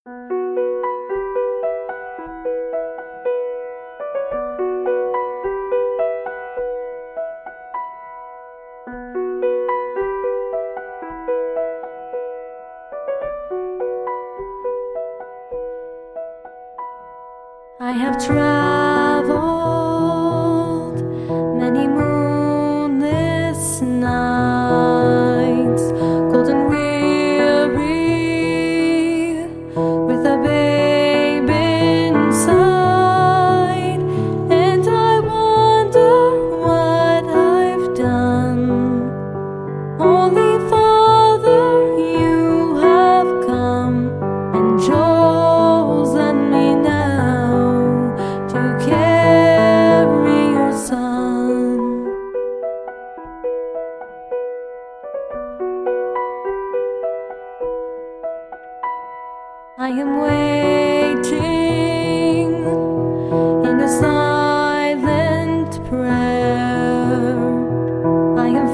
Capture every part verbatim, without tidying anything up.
I have traveled many moonless nights, cold and weary, with a babe inside, and I wonder what I've done. Holy Father, you have come and chosen me now to carry your Son. I am waiting in a silent prayer. I am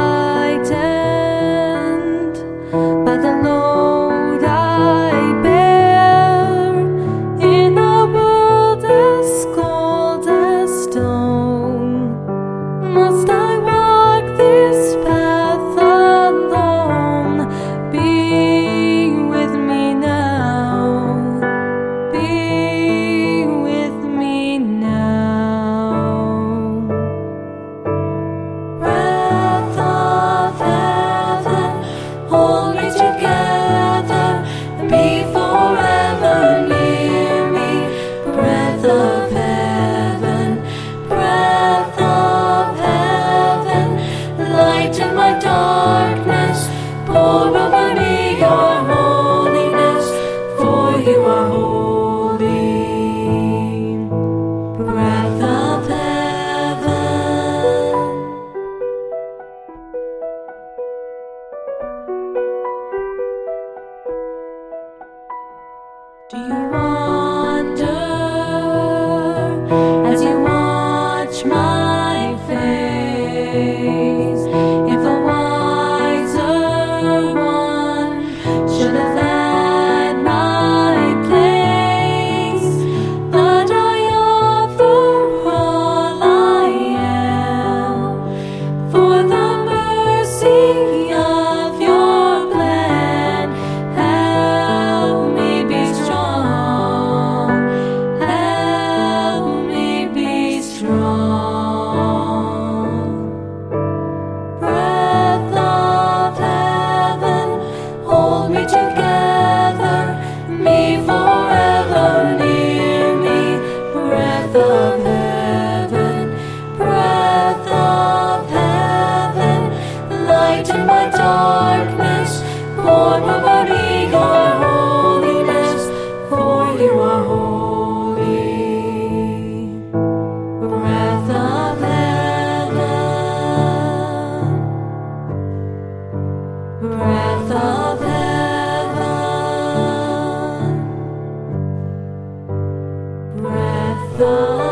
frightened by the load I bear in a world as cold as stone. Must I walk this path alone? Be with me now. Be with me now. Breath of heaven, hold me together and be forever near me. Breath of heaven, breath of heaven, light in my darkness, pour over me your holiness, for you are holy. Breath of heaven. Do you wonder as you watch my face if a wiser one should have had my place? But I offer all I am for the mercy of your plan. Help me be strong, help me be strong. Breath of heaven, hold me together, me forever near me. Breath of heaven, breath of heaven, light in my darkness, pour over me your holiness, for you are holy. Breath of heaven, breath of heaven, breath of